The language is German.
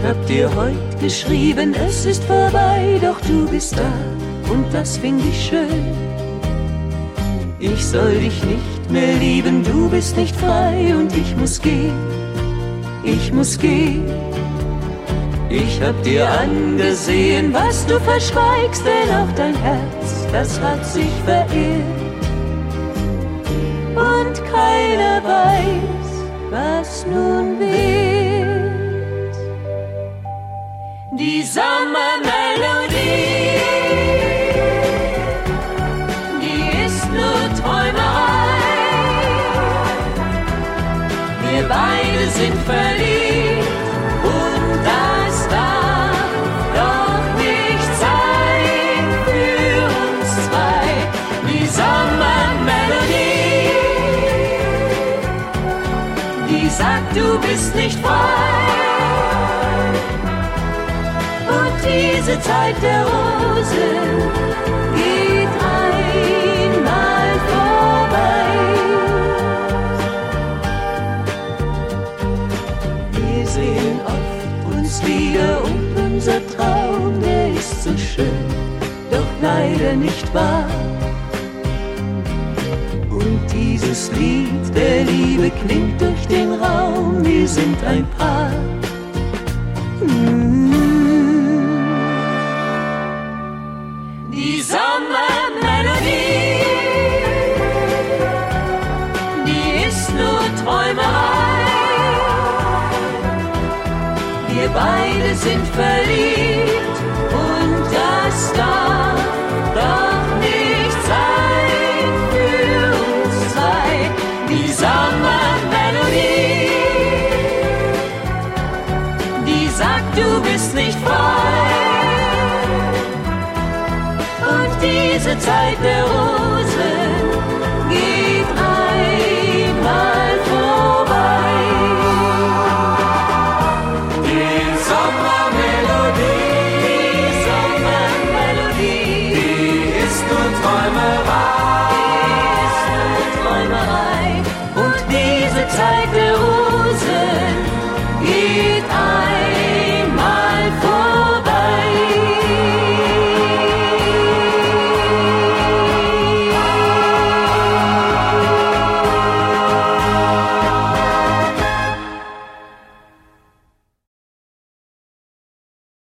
hab dir heut geschrieben, es ist vorbei, doch du bist da und das find ich schön. Ich soll dich nicht mehr lieben, du bist nicht frei und ich muss gehen, ich muss gehen. Ich hab dir angesehen, was du verschweigst, denn auch dein Herz, das hat sich verirrt. Und keiner weiß, was nun wird. Die Sommermelodie, die ist nur Träumerei. Wir beide sind verliebt und das darf doch nicht sein für uns zwei. Die Sommermelodie, die sagt, du bist nicht frei. Und diese Zeit der Rosen geht einmal vorbei. Wir sehen oft uns wieder und unser Traum, der ist so schön, doch leider nicht wahr. Und dieses Lied der Liebe klingt durch den Raum, wir sind ein Paar. Die Sommermelodie, die ist nur Träumerei. Wir beide sind verliebt und das darf doch nicht sein für uns zwei. Die Sommermelodie, die sagt, du bist nicht frei. Und diese Zeit der Ruhe